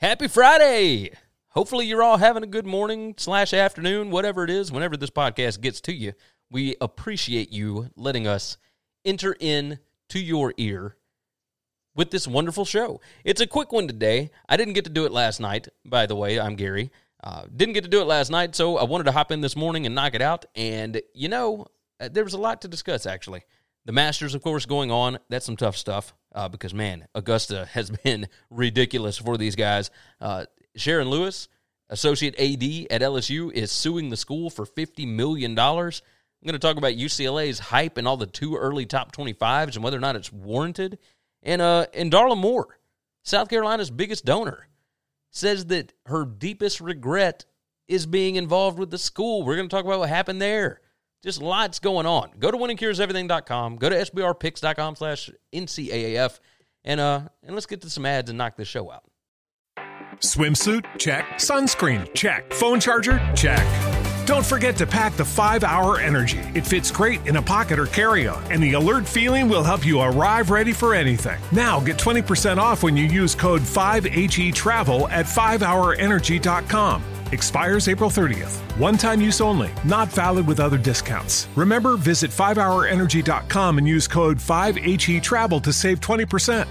Happy Friday! Hopefully you're all having a good morning / afternoon, whatever it is, whenever this podcast gets to you. We appreciate you letting us enter in to your ear with this wonderful show. It's a quick one today. I didn't get to do it last night, by the way. I'm Gary. Didn't get to do it last night, so I wanted to hop in this morning and knock it out. And, you know, there was a lot to discuss, actually. The Masters, of course, going on. That's some tough stuff because, man, Augusta has been ridiculous for these guys. Sharon Lewis, associate AD at LSU, is suing the school for $50 million. I'm going to talk about UCLA's hype and all the too early top 25s and whether or not it's warranted. And Darla Moore, South Carolina's biggest donor, says that her deepest regret is being involved with the school. We're going to talk about what happened there. Just lots going on. Go to winningcureseverything.com. Go to sbrpicks.com/NCAAF. And let's get to some ads and knock this show out. Swimsuit? Check. Sunscreen? Check. Phone charger? Check. Don't forget to pack the 5-Hour Energy. It fits great in a pocket or carry-on, and the alert feeling will help you arrive ready for anything. Now get 20% off when you use code 5HETRAVEL at 5hourenergy.com. Expires April 30th. One-time use only. Not valid with other discounts. Remember, visit 5hourenergy.com and use code 5HETRAVEL to save 20%.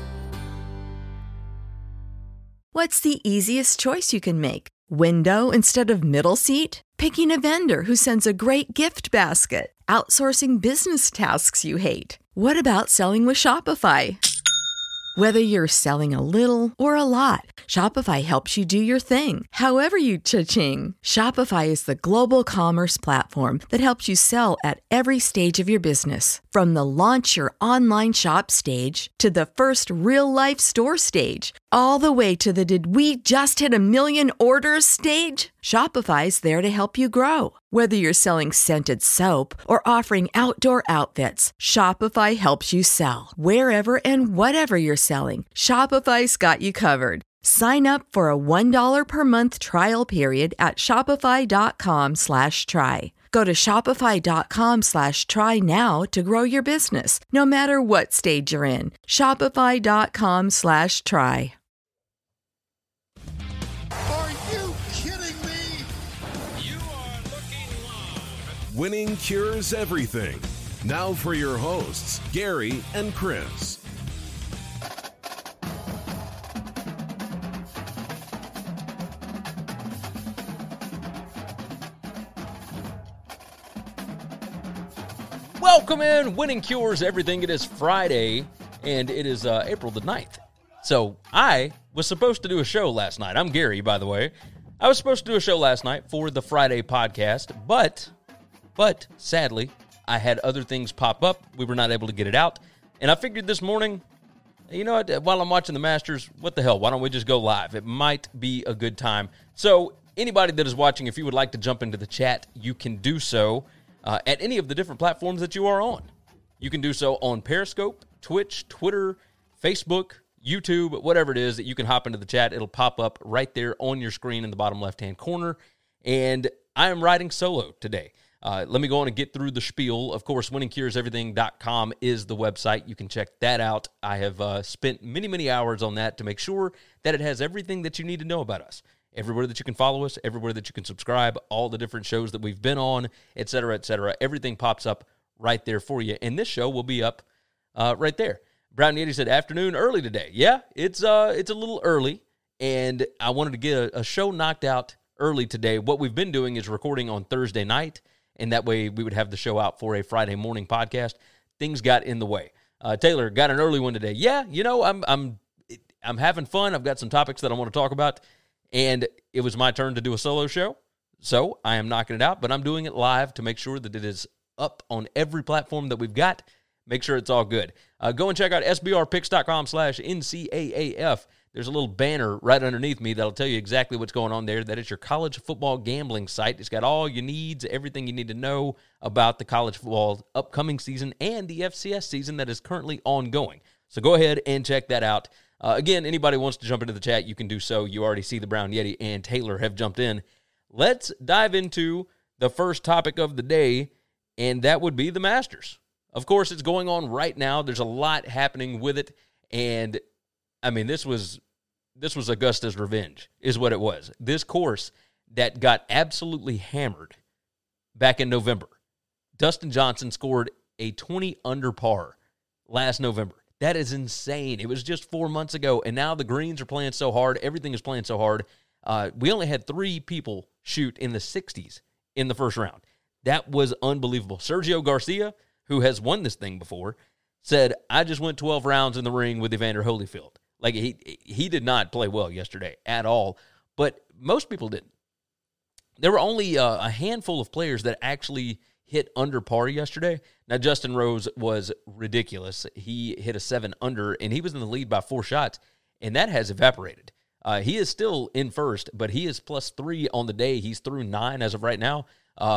What's the easiest choice you can make? Window instead of middle seat? Picking a vendor who sends a great gift basket? Outsourcing business tasks you hate? What about selling with Shopify? Whether you're selling a little or a lot, Shopify helps you do your thing, however you cha-ching. Shopify is the global commerce platform that helps you sell at every stage of your business. From the launch your online shop stage to the first real-life store stage, all the way to the did we just hit 1 million orders stage. Shopify's there to help you grow. Whether you're selling scented soap or offering outdoor outfits, Shopify helps you sell. Wherever and whatever you're selling, Shopify's got you covered. Sign up for a $1 per month trial period at shopify.com/try. Go to shopify.com/try now to grow your business, no matter what stage you're in. Shopify.com/try. Are you kidding me? You are looking live. Winning cures everything. Now for your hosts, Gary and Chris. Welcome in. Winning cures everything. It is Friday, and it is April the 9th. So I was supposed to do a show last night. I'm Gary, by the way. I was supposed to do a show last night for the Friday podcast, but sadly, I had other things pop up. We were not able to get it out. And I figured this morning, you know what, while I'm watching the Masters, what the hell, why don't we just go live? It might be a good time. So anybody that is watching, if you would like to jump into the chat, you can do so at any of the different platforms that you are on. You can do so on Periscope, Twitch, Twitter, Facebook, YouTube, whatever it is that you can hop into the chat. It'll pop up right there on your screen in the bottom left-hand corner. And I am riding solo today. Let me go on and get through the spiel. Of course, winningcureseverything.com is the website. You can check that out. I have spent many, many hours on that to make sure that it has everything that you need to know about us. Everywhere that you can follow us, everywhere that you can subscribe, all the different shows that we've been on, et cetera, everything pops up right there for you. And this show will be up right there. Brown Yeti said, afternoon early today. Yeah, it's a little early, and I wanted to get a show knocked out early today. What we've been doing is recording on Thursday night, and that way we would have the show out for a Friday morning podcast. Things got in the way. Taylor got an early one today. Yeah, you know, I'm having fun. I've got some topics that I want to talk about, and it was my turn to do a solo show, so I am knocking it out, but I'm doing it live to make sure that it is up on every platform that we've got. Make sure it's all good. Go and check out sbrpicks.com/NCAAF. There's a little banner right underneath me that'll tell you exactly what's going on there. That is your college football gambling site. It's got all your needs, everything you need to know about the college football upcoming season and the FCS season that is currently ongoing. So go ahead and check that out. Again, anybody wants to jump into the chat, you can do so. You already see the Brown Yeti and Taylor have jumped in. Let's dive into the first topic of the day, and that would be the Masters. Of course, it's going on right now. There's a lot happening with it, and, I mean, this was this was Augusta's revenge, is what it was. This course that got absolutely hammered back in November. Dustin Johnson scored a 20 under par last November. That is insane. It was just 4 months ago, and now the greens are playing so hard. Everything is playing so hard. We only had 3 people shoot in the 60s in the first round. That was unbelievable. Sergio Garcia, who has won this thing before, said, I just went 12 rounds in the ring with Evander Holyfield. Like, he did not play well yesterday at all, but most people didn't. There were only a handful of players that actually hit under par yesterday. Now, Justin Rose was ridiculous. He hit a 7 under, and he was in the lead by 4 shots, and that has evaporated. He is still in first, but he is +3 on the day. He's through 9 as of right now.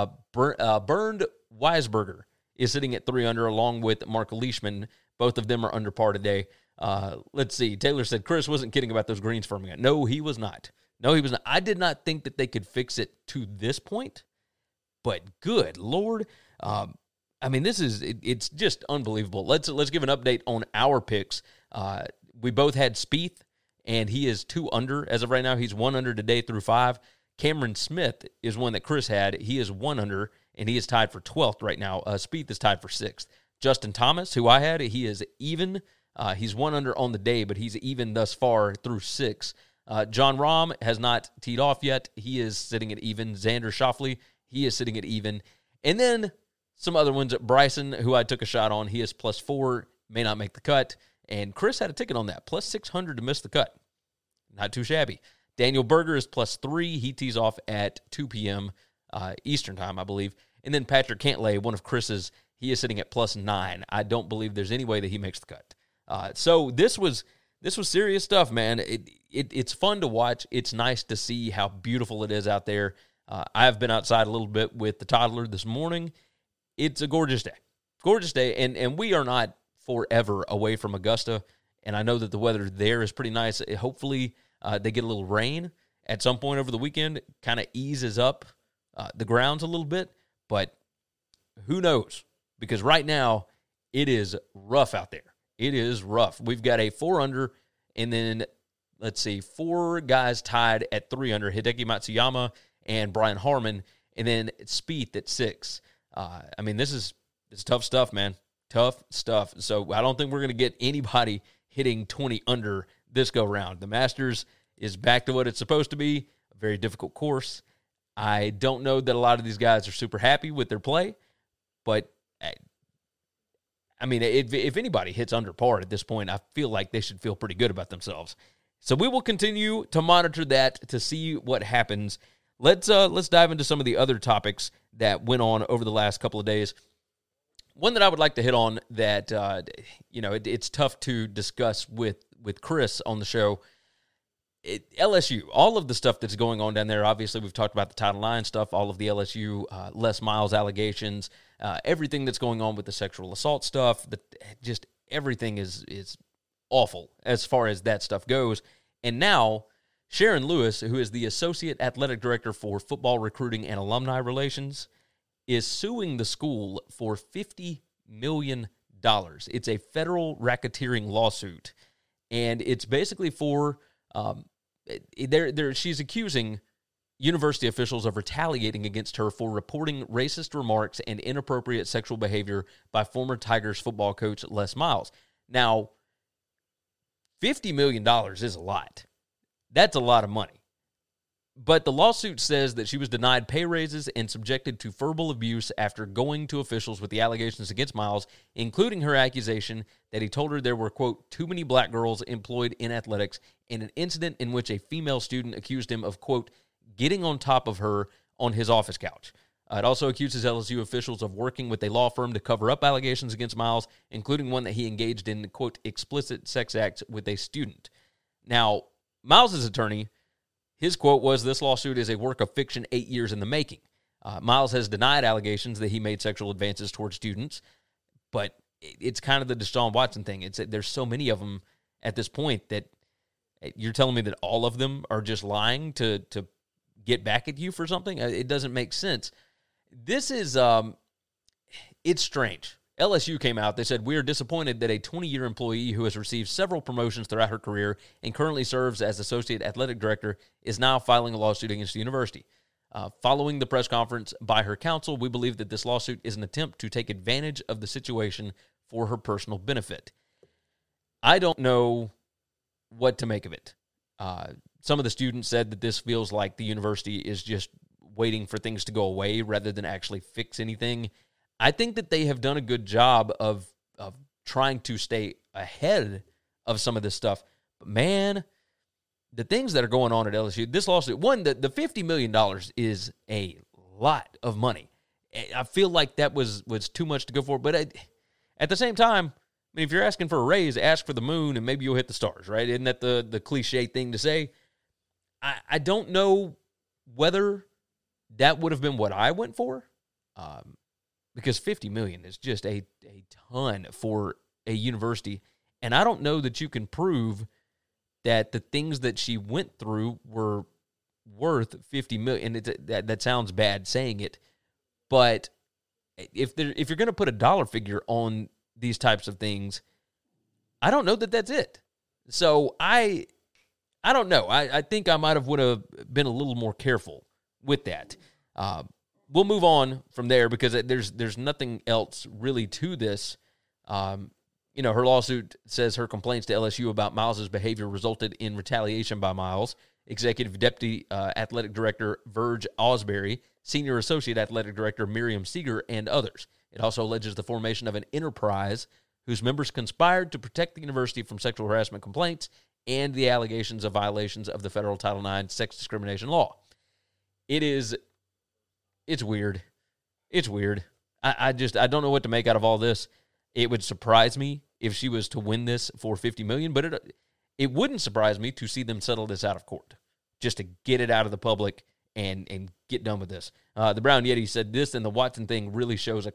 Bernd Weisberger is sitting at 3 under, along with Mark Leishman. Both of them are under par today. Let's see. Taylor said Chris wasn't kidding about those greens for me. No, he was not. I did not think that they could fix it to this point, but good Lord. I mean, it's just unbelievable. Let's give an update on our picks. We both had Spieth, and he is 2 under as of right now. He's 1 under today through 5. Cameron Smith is one that Chris had. He is 1 under, and he is tied for 12th right now. Spieth is tied for 6th. Justin Thomas, who I had, he is even. He's 1 under on the day, but he's even thus far through 6. John Rahm has not teed off yet. He is sitting at even. Xander Schauffele, he is sitting at even. And then some other ones. Bryson, who I took a shot on, he is +4, may not make the cut. And Chris had a ticket on that, +600 to miss the cut. Not too shabby. Daniel Berger is +3. He tees off at 2 p.m. Eastern time, I believe. And then Patrick Cantlay, one of Chris's, he is sitting at +9. I don't believe there's any way that he makes the cut. So this was serious stuff, man. It's fun to watch. It's nice to see how beautiful it is out there. I've been outside a little bit with the toddler this morning. It's a gorgeous day. Gorgeous day, and we are not forever away from Augusta, and I know that the weather there is pretty nice. Hopefully they get a little rain at some point over the weekend. Kind of eases up the grounds a little bit, but who knows? Because right now, it is rough out there. It is rough. We've got a 4 under, and then, let's see, 4 guys tied at 3 under. Hideki Matsuyama and Brian Harman, and then Spieth at 6. I mean, it's tough stuff, man. Tough stuff. So I don't think we're going to get anybody hitting 20 under this go-round. The Masters is back to what it's supposed to be, a very difficult course. I don't know that a lot of these guys are super happy with their play, but I mean, if anybody hits under par at this point, I feel like they should feel pretty good about themselves. So we will continue to monitor that to see what happens. Let's dive into some of the other topics that went on over the last couple of days. One that I would like to hit on that it's tough to discuss with Chris on the show. LSU, all of the stuff that's going on down there. Obviously, we've talked about the Title IX stuff, all of the LSU Les Miles allegations, everything that's going on with the sexual assault stuff. Just everything is awful as far as that stuff goes. And now, Sharon Lewis, who is the Associate Athletic Director for Football Recruiting and Alumni Relations, is suing the school for $50 million. It's a federal racketeering lawsuit, and it's basically for she's accusing university officials of retaliating against her for reporting racist remarks and inappropriate sexual behavior by former Tigers football coach Les Miles. Now, $50 million is a lot. That's a lot of money. But the lawsuit says that she was denied pay raises and subjected to verbal abuse after going to officials with the allegations against Miles, including her accusation that he told her there were, quote, too many black girls employed in athletics, and an incident in which a female student accused him of, quote, getting on top of her on his office couch. It also accuses LSU officials of working with a law firm to cover up allegations against Miles, including one that he engaged in, quote, explicit sex acts with a student. Now, Miles' attorney, his quote was, this lawsuit is a work of fiction 8 years in the making. Miles has denied allegations that he made sexual advances towards students, but it's kind of the Deshaun Watson thing. There's so many of them at this point that you're telling me that all of them are just lying to get back at you for something? It doesn't make sense. This is, it's strange. LSU came out. They said, "We are disappointed that a 20-year employee who has received several promotions throughout her career and currently serves as associate athletic director is now filing a lawsuit against the university. Following the press conference by her counsel, we believe that this lawsuit is an attempt to take advantage of the situation for her personal benefit." I don't know what to make of it. Some of the students said that this feels like the university is just waiting for things to go away rather than actually fix anything. I think that they have done a good job of trying to stay ahead of some of this stuff. But, man, the things that are going on at LSU, this lawsuit, one, the $50 million is a lot of money. I feel like that was too much to go for. But at the same time, I mean, if you're asking for a raise, ask for the moon and maybe you'll hit the stars, right? Isn't that the cliche thing to say? I don't know whether that would have been what I went for, because $50 million is just a ton for a university. And I don't know that you can prove that the things that she went through were worth $50 million. That sounds bad saying it, but if you're going to put a dollar figure on these types of things, I don't know that that's it. So I don't know. I think I would have been a little more careful with that. We'll move on from there because there's nothing else really to this. Her lawsuit says her complaints to LSU about Miles's behavior resulted in retaliation by Miles, Executive Deputy Athletic Director Verge Osbury, Senior Associate Athletic Director Miriam Seeger, and others. It also alleges the formation of an enterprise whose members conspired to protect the university from sexual harassment complaints and the allegations of violations of the federal Title IX sex discrimination law. It's weird. It's weird. I don't know what to make out of all this. It would surprise me if she was to win this for $50 million, but it wouldn't surprise me to see them settle this out of court, just to get it out of the public and get done with this. The Brown Yeti said this and the Watson thing really shows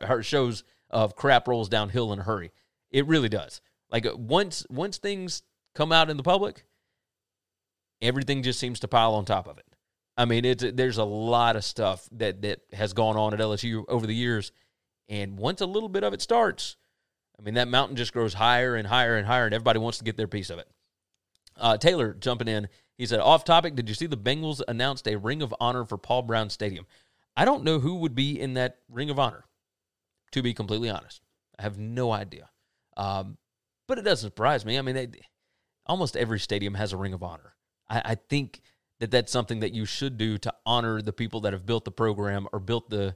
crap rolls downhill in a hurry. It really does. Like once things come out in the public, everything just seems to pile on top of it. I mean, there's a lot of stuff that has gone on at LSU over the years, and once a little bit of it starts, I mean, that mountain just grows higher and higher and higher, and everybody wants to get their piece of it. Taylor jumping in, he said, off topic, did you see the Bengals announced a Ring of Honor for Paul Brown Stadium? I don't know who would be in that Ring of Honor, to be completely honest. I have no idea. But it doesn't surprise me. I mean, almost every stadium has a Ring of Honor. I think that's something that you should do to honor the people that have built the program or built the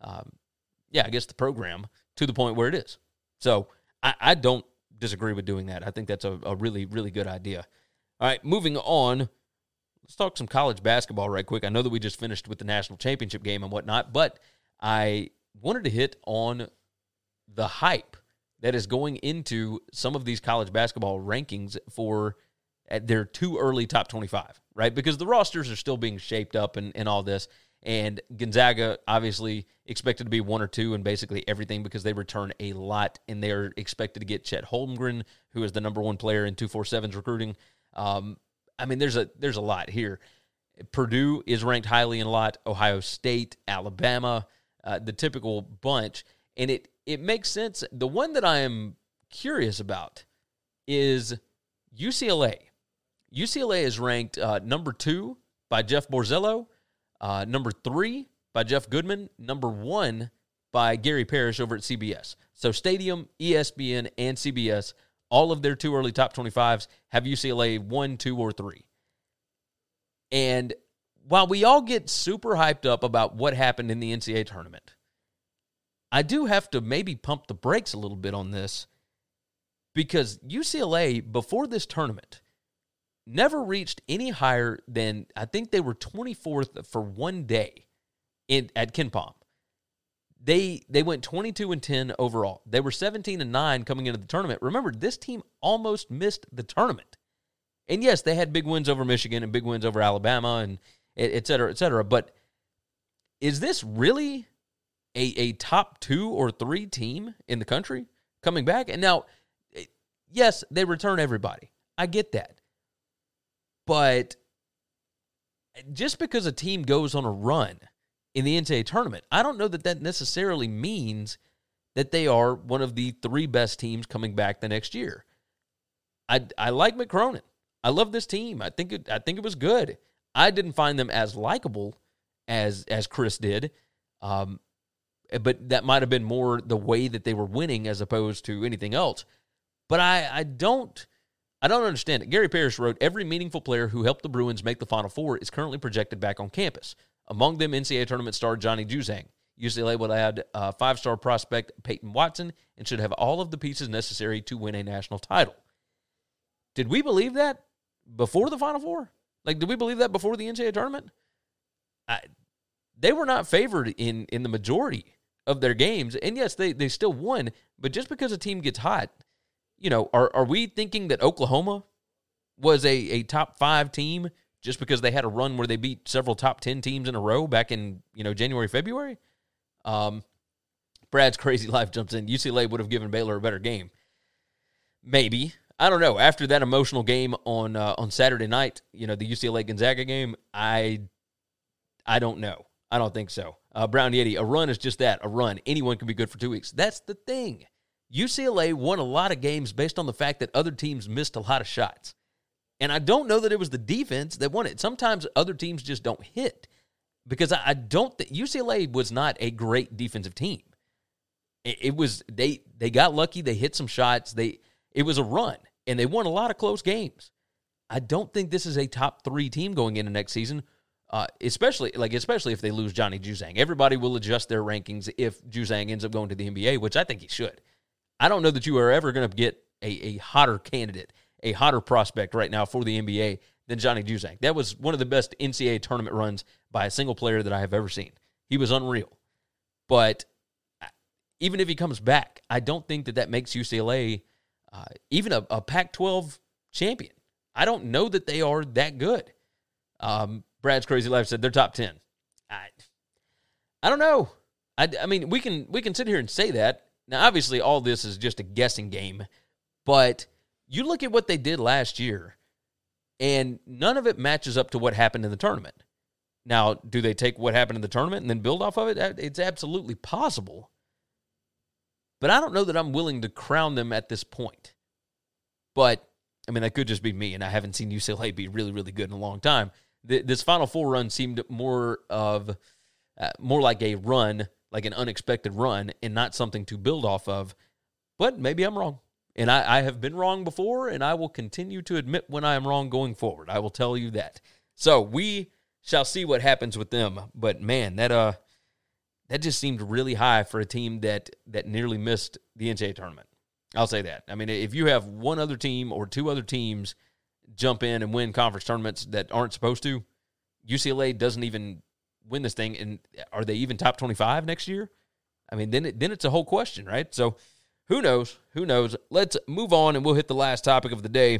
program to the point where it is. So I don't disagree with doing that. I think that's a really, really good idea. All right, moving on. Let's talk some college basketball right quick. I know that we just finished with the national championship game and whatnot, but I wanted to hit on the hype that is going into some of these college basketball rankings for their too early top 25, right? Because the rosters are still being shaped up and all this. And Gonzaga, obviously, expected to be 1 or 2 in basically everything because they return a lot, and they are expected to get Chet Holmgren, who is the number 1 player in 247's recruiting. I mean, there's a lot here. Purdue is ranked highly in a lot. Ohio State, Alabama, the typical bunch. And it makes sense. The one that I am curious about is UCLA. UCLA is ranked number 2 by Jeff Borzello, number 3 by Jeff Goodman, number 1 by Gary Parrish over at CBS. So Stadium, ESPN, and CBS, all of their too early top 25s have UCLA 1, 2, or 3. And while we all get super hyped up about what happened in the NCAA tournament, I do have to maybe pump the brakes a little bit on this because UCLA, before this tournament, never reached any higher than, I think they were 24th for one day at KenPom. They went 22-10 overall. They were 17-9 coming into the tournament. Remember, this team almost missed the tournament. And yes, they had big wins over Michigan and big wins over Alabama and et cetera, et cetera. But is this really a top 2 or 3 team in the country coming back? And now, yes, they return everybody. I get that. But just because a team goes on a run in the NCAA tournament, I don't know that necessarily means that they are one of the 3 best teams coming back the next year. I like Mick Cronin. I love this team. I think it was good. I didn't find them as likable as Chris did, but that might have been more the way that they were winning as opposed to anything else. But I don't understand it. Gary Parrish wrote, every meaningful player who helped the Bruins make the Final Four is currently projected back on campus. Among them, NCAA tournament star Johnny Juzang. UCLA will add 5-star prospect Peyton Watson and should have all of the pieces necessary to win a national title. Did we believe that before the Final Four? Like, did we believe that before the NCAA tournament? They were not favored in the majority of their games. And yes, they still won. But just because a team gets hot, are we thinking that Oklahoma was a top 5 team just because they had a run where they beat several top 10 teams in a row back in, January, February? Brad's Crazy Life jumps in. UCLA would have given Baylor a better game. Maybe. I don't know. After that emotional game on Saturday night, the UCLA-Gonzaga game, I don't know. I don't think so. Brown Yeti, a run is just that, a run. Anyone can be good for 2 weeks. That's the thing. UCLA won a lot of games based on the fact that other teams missed a lot of shots. And I don't know that it was the defense that won it. Sometimes other teams just don't hit. Because I don't think UCLA was not a great defensive team. It was they got lucky, they hit some shots, it was a run, and they won a lot of close games. I don't think this is a top 3 team going into next season, especially if they lose Johnny Juzang. Everybody will adjust their rankings if Juzang ends up going to the NBA, which I think he should. I don't know that you are ever going to get a hotter candidate, a hotter prospect right now for the NBA than Johnny Juzang. That was one of the best NCAA tournament runs by a single player that I have ever seen. He was unreal. But even if he comes back, I don't think that makes UCLA even a Pac-12 champion. I don't know that they are that good. Brad's Crazy Life said they're top 10. I don't know. I mean, we can sit here and say that. Now, obviously, all this is just a guessing game. But you look at what they did last year, and none of it matches up to what happened in the tournament. Now, do they take what happened in the tournament and then build off of it? It's absolutely possible. But I don't know that I'm willing to crown them at this point. But, I mean, that could just be me, and I haven't seen UCLA be really, really good in a long time. This Final Four run seemed more like a run, like an unexpected run, and not something to build off of. But maybe I'm wrong. And I have been wrong before, and I will continue to admit when I am wrong going forward. I will tell you that. So we shall see what happens with them. But, man, that just seemed really high for a team that nearly missed the NCAA tournament. I'll say that. I mean, if you have one other team or 2 other teams jump in and win conference tournaments that aren't supposed to, UCLA doesn't even win this thing. And are they even top 25 next year? I mean, then it's a whole question, right? So who knows? Who knows? Let's move on, and we'll hit the last topic of the day.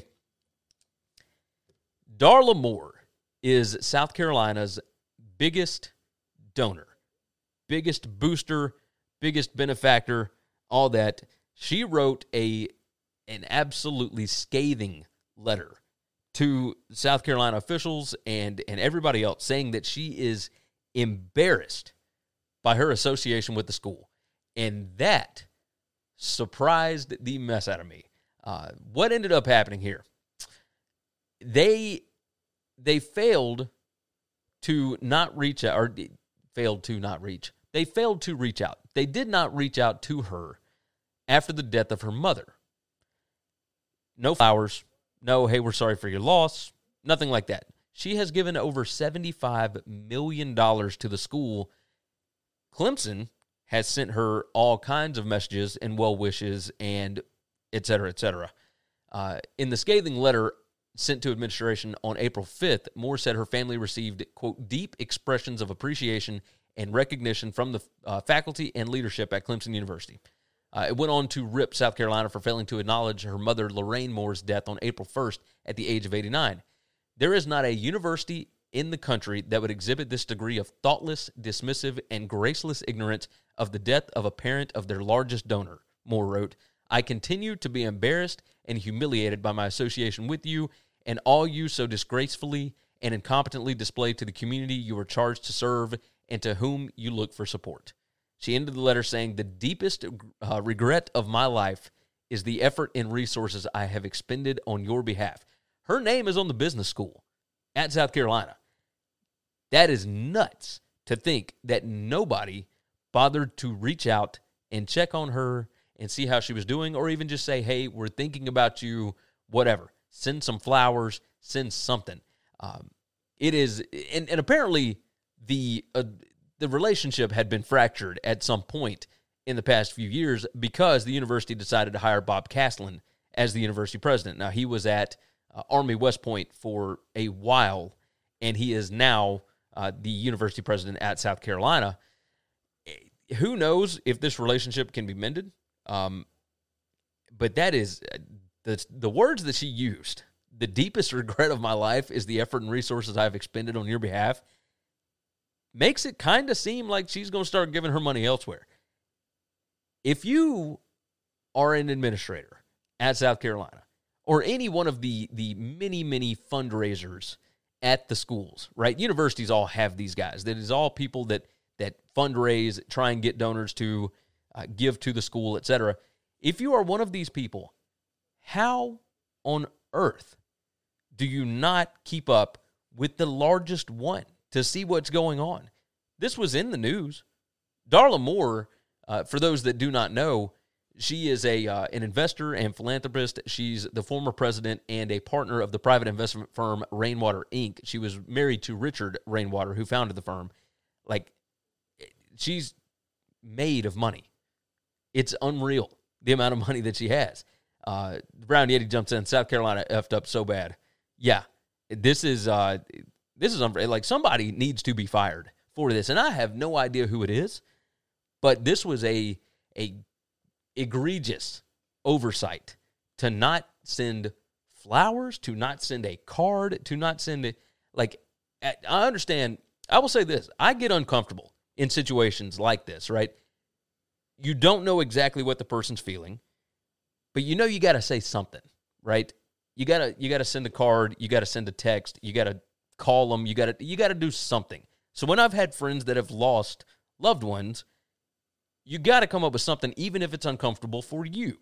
Darla Moore is South Carolina's biggest donor, biggest booster, biggest benefactor, all that. She wrote an absolutely scathing letter to South Carolina officials and everybody else, saying that she is embarrassed by her association with the school. And that surprised the mess out of me. What ended up happening here? They failed to not reach out, or failed to not reach. They failed to reach out. They did not reach out to her after the death of her mother. No flowers. No, hey, we're sorry for your loss. Nothing like that. She has given over $75 million to the school. Clemson has sent her all kinds of messages and well wishes and et cetera, et cetera. In the scathing letter sent to administration on April 5th, Moore said her family received, quote, deep expressions of appreciation and recognition from the faculty and leadership at Clemson University. It went on to rip South Carolina for failing to acknowledge her mother, Lorraine Moore's death on April 1st at the age of 89. There is not a university in the country that would exhibit this degree of thoughtless, dismissive, and graceless ignorance of the death of a parent of their largest donor, Moore wrote. I continue to be embarrassed and humiliated by my association with you and all you so disgracefully and incompetently display to the community you are charged to serve and to whom you look for support. She ended the letter saying, "The deepest regret of my life is the effort and resources I have expended on your behalf." Her name is on the business school at South Carolina. That is nuts to think that nobody bothered to reach out and check on her and see how she was doing, or even just say, "Hey, we're thinking about you," whatever. Send some flowers, send something. It is, and apparently the relationship had been fractured at some point in the past few years because the university decided to hire Bob Caslen as the university president. Now, he was at Army West Point for a while, and he is now the university president at South Carolina. Who knows if this relationship can be mended? But that is the words that she used. The deepest regret of my life is the effort and resources I've expended on your behalf. Makes it kind of seem like she's going to start giving her money elsewhere. If you are an administrator at South Carolina, or any one of the many, many fundraisers at the schools, right? Universities all have these guys. That is all people that fundraise, try and get donors to give to the school, etc. If you are one of these people, how on earth do you not keep up with the largest one to see what's going on? This was in the news. Darla Moore, for those that do not know, she is an investor and philanthropist. She's the former president and a partner of the private investment firm Rainwater Inc. She was married to Richard Rainwater, who founded the firm. Like, she's made of money. It's unreal, the amount of money that she has. Brown Yeti jumps in. South Carolina effed up so bad. Yeah, this is unreal. Like, somebody needs to be fired for this, and I have no idea who it is, but this was a egregious oversight to not send flowers, to not send a card, to not send it. Like, I understand. I will say this. I get uncomfortable in situations like this, right? You don't know exactly what the person's feeling, but you know you got to say something, right? You got to send a card, you got to send a text, you got to call them, you got to do something. So when I've had friends that have lost loved ones, you got to come up with something, even if it's uncomfortable for you.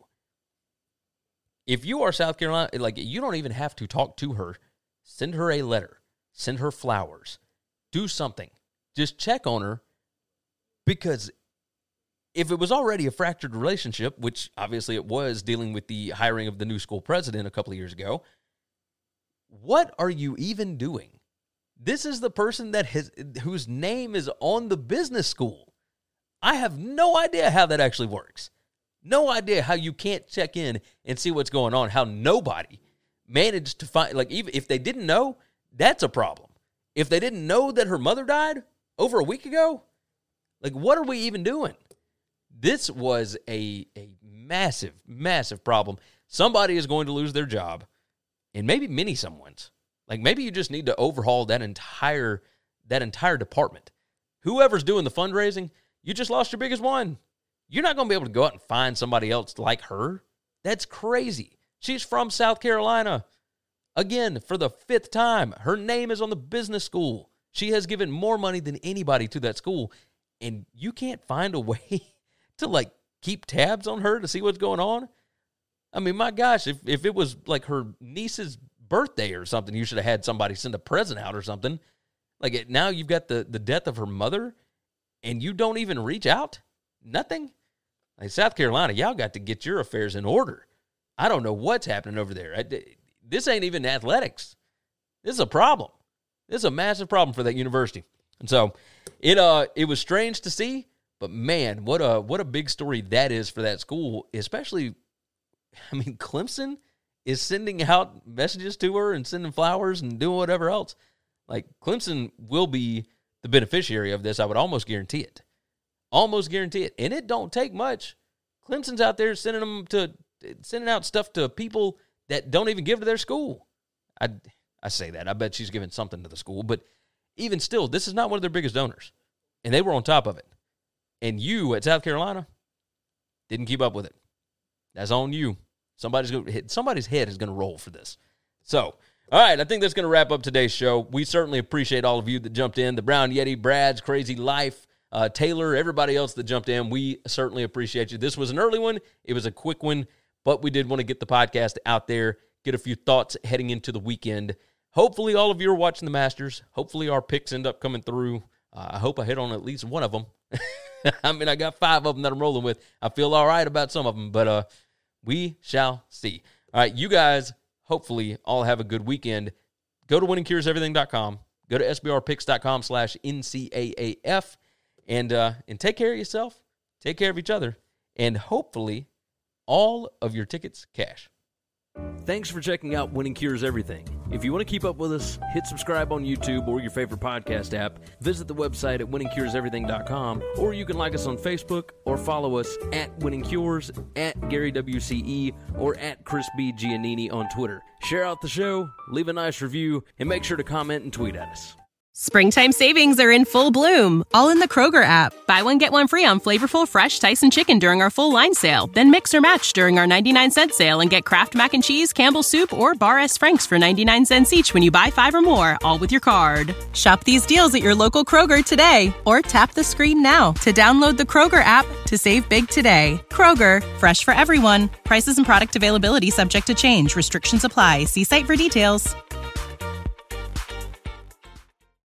If you are South Carolina, like, you don't even have to talk to her. Send her a letter. Send her flowers. Do something. Just check on her, because if it was already a fractured relationship, which obviously it was, dealing with the hiring of the new school president a couple of years ago, what are you even doing? This is the person whose name is on the business school. I have no idea how that actually works. No idea how you can't check in and see what's going on, how nobody managed to find, like, even if they didn't know, that's a problem. If they didn't know that her mother died over a week ago, like, what are we even doing? This was a massive, massive problem. Somebody is going to lose their job, and maybe many someone's. Like, maybe you just need to overhaul that entire department. Whoever's doing the fundraising, you just lost your biggest one. You're not going to be able to go out and find somebody else like her. That's crazy. She's from South Carolina. Again, for the 5th time, her name is on the business school. She has given more money than anybody to that school, and you can't find a way to, like, keep tabs on her to see what's going on? I mean, my gosh, if it was like her niece's birthday or something, you should have had somebody send a present out or something. Like, now you've got the death of her mother, and you don't even reach out? Nothing? Like, South Carolina, y'all got to get your affairs in order. I don't know what's happening over there. This ain't even athletics. This is a problem. This is a massive problem for that university. And so it was strange to see, but man, what a big story that is for that school, especially, I mean, Clemson is sending out messages to her and sending flowers and doing whatever else. Like, Clemson will be the beneficiary of this. I would almost guarantee it. Almost guarantee it. And it don't take much. Clemson's out there sending out stuff to people that don't even give to their school. I say that. I bet she's giving something to the school. But even still, this is not one of their biggest donors. And they were on top of it. And you at South Carolina didn't keep up with it. That's on you. Somebody's head is going to roll for this. So, all right, I think that's going to wrap up today's show. We certainly appreciate all of you that jumped in. The Brown Yeti, Brad's Crazy Life, Taylor, everybody else that jumped in. We certainly appreciate you. This was an early one. It was a quick one, but we did want to get the podcast out there, get a few thoughts heading into the weekend. Hopefully all of you are watching the Masters. Hopefully our picks end up coming through. I hope I hit on at least one of them. I mean, I got 5 of them that I'm rolling with. I feel all right about some of them, but we shall see. All right, you guys hopefully all have a good weekend. Go to winningcureseverything.com. Go to sbrpicks.com/NCAAF. And take care of yourself. Take care of each other. And hopefully all of your tickets cash. Thanks for checking out Winning Cures Everything. If you want to keep up with us, hit subscribe on YouTube or your favorite podcast app. Visit the website at winningcureseverything.com, or you can like us on Facebook or follow us at Winning Cures, at Gary WCE, or at Chris B. Giannini on Twitter. Share out the show, leave a nice review, and make sure to comment and tweet at us. Springtime savings are in full bloom, all in the Kroger app. Buy one, get one free on flavorful, fresh Tyson chicken during our full line sale. Then mix or match during our 99-cent sale and get Kraft Mac and Cheese, Campbell's Soup, or Bar S. Frank's for 99 cents each when you buy 5 or more, all with your card. Shop these deals at your local Kroger today, or tap the screen now to download the Kroger app to save big today. Kroger, fresh for everyone. Prices and product availability subject to change. Restrictions apply. See site for details.